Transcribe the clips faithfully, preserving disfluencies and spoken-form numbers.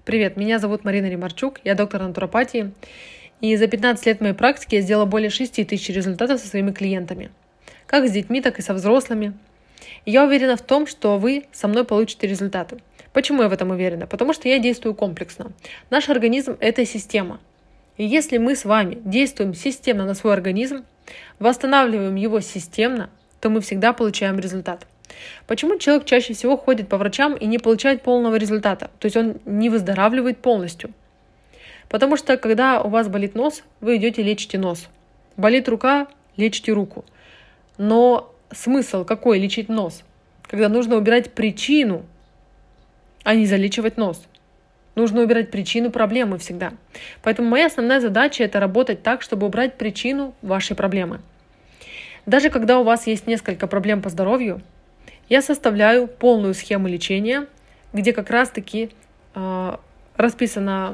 Привет, меня зовут Марина Ремарчук, я доктор натуропатии, и за пятнадцать лет моей практики я сделала более шести тысяч результатов со своими клиентами, как с детьми, так и со взрослыми. И я уверена в том, что вы со мной получите результаты. Почему я в этом уверена? Потому что я действую комплексно. Наш организм – это система. И если мы с вами действуем системно на свой организм, восстанавливаем его системно, то мы всегда получаем результат. Почему человек чаще всего ходит по врачам и не получает полного результата? То есть он не выздоравливает полностью. Потому что когда у вас болит нос, вы идете лечите нос. Болит рука, лечите руку. Но смысл какой лечить нос? Когда нужно убирать причину, а не залечивать нос. Нужно убирать причину проблемы всегда. Поэтому моя основная задача – это работать так, чтобы убрать причину вашей проблемы. Даже когда у вас есть несколько проблем по здоровью, я составляю полную схему лечения, где как раз-таки э, расписана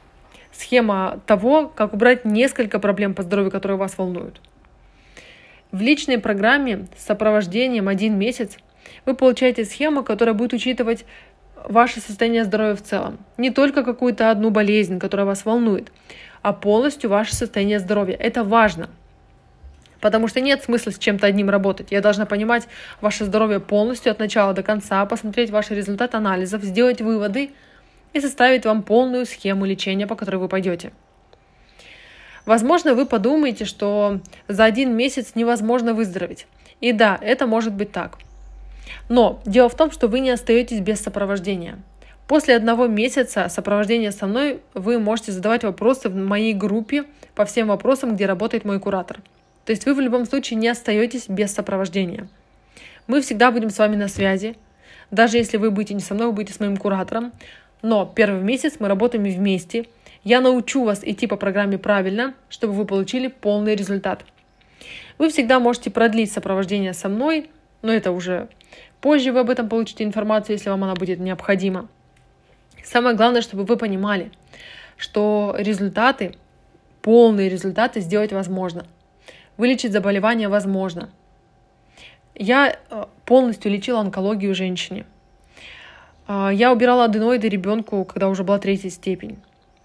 схема того, как убрать несколько проблем по здоровью, которые вас волнуют. В личной программе с сопровождением один месяц вы получаете схему, которая будет учитывать ваше состояние здоровья в целом. Не только какую-то одну болезнь, которая вас волнует, а полностью ваше состояние здоровья. Это важно. Потому что нет смысла с чем-то одним работать. Я должна понимать ваше здоровье полностью от начала до конца, посмотреть ваши результаты анализов, сделать выводы и составить вам полную схему лечения, по которой вы пойдете. Возможно, вы подумаете, что за один месяц невозможно выздороветь. И да, это может быть так. Но дело в том, что вы не остаетесь без сопровождения. После одного месяца сопровождения со мной вы можете задавать вопросы в моей группе по всем вопросам, где работает мой куратор. То есть вы в любом случае не остаетесь без сопровождения. Мы всегда будем с вами на связи. Даже если вы будете не со мной, вы будете с моим куратором. Но первый месяц мы работаем вместе. Я научу вас идти по программе правильно, чтобы вы получили полный результат. Вы всегда можете продлить сопровождение со мной, но это уже позже вы об этом получите информацию, если вам она будет необходима. Самое главное, чтобы вы понимали, что результаты, полные результаты сделать возможно. Вылечить заболевание возможно. Я полностью лечила онкологию женщине. Я убирала аденоиды ребенку, когда уже была третья степень.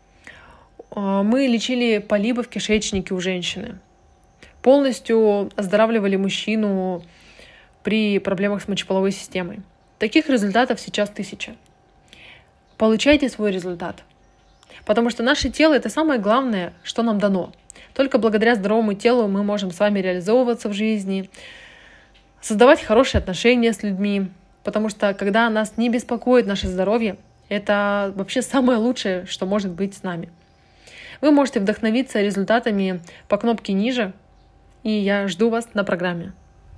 Мы лечили полипы в кишечнике у женщины. Полностью оздоравливали мужчину при проблемах с мочеполовой системой. Таких результатов сейчас тысяча. Получайте свой результат. Потому что наше тело – это самое главное, что нам дано. Только благодаря здоровому телу мы можем с вами реализовываться в жизни, создавать хорошие отношения с людьми. Потому что когда нас не беспокоит наше здоровье, это вообще самое лучшее, что может быть с нами. Вы можете вдохновиться результатами по кнопке ниже, и я жду вас на программе.